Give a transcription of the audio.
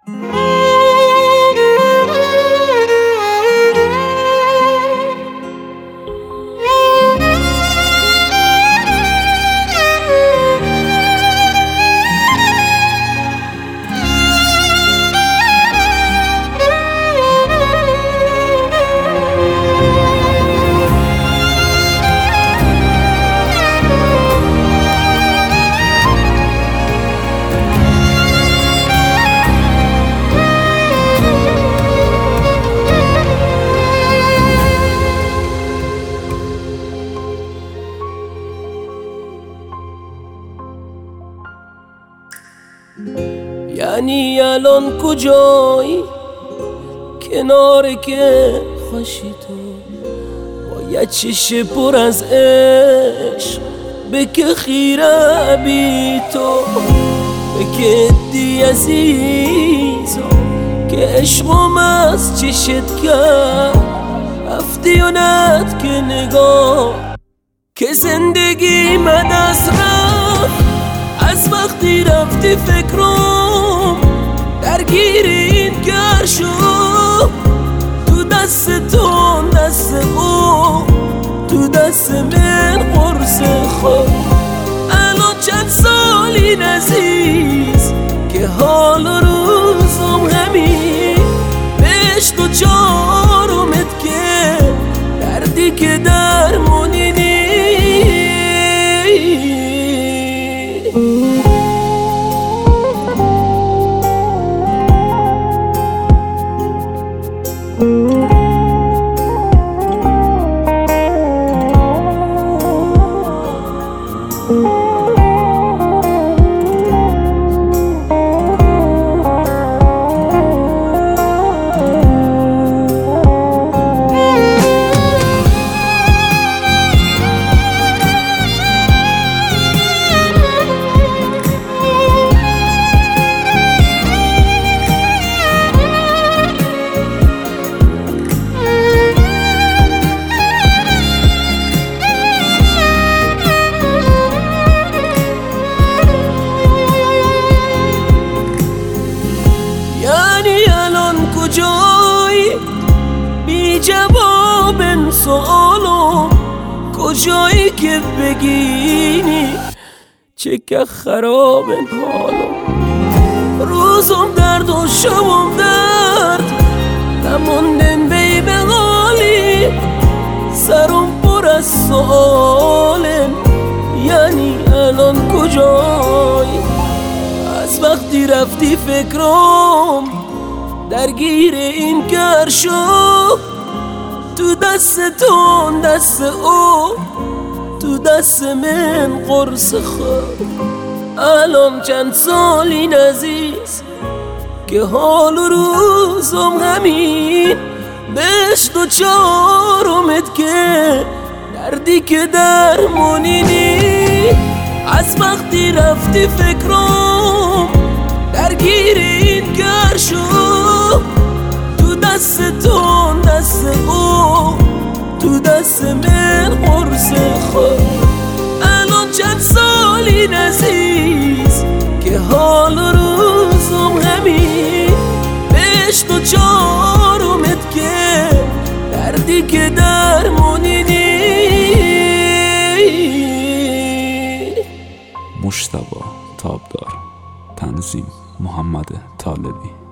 یعنی الان کجایی کنار که خوشی تو با یه چشم پر از عشق بکه خیره بی تو بکه دی عزیزا که عشقم از چشت کرد رفتی و ند که نگاه که زندگی من از رفت از وقتی رفتی فکرم درگیر این گر شد تو دست تو دست او تو دست من قرص خود الان چند سالی عزیز که حال روزم همین بهش تو چارمت که دردی که درمونی نیست کجایی بی جواب سوالم کجایی که بگینی چه که خراب حالم روزم درد و شبم درد نموندن بی بغالی سرم پر از سوالم یعنی الان کجایی از وقتی رفتی فکرم درگیر این کار شو تو دست تو دست او تو دست من قرص خود الان چند سالی عزیز که حال و روزم همین بهش تو چارمت که دردی که درمونی نی از وقتی رفتی فکرم درگیر این کار شو تو دست تو دست او تو دست من قرص خود الان چند سالی عزیز که حال روزم همین بهش تو چارمت که دردی که درمونی نی مجتبی تابدار تنظیم محمد طالبی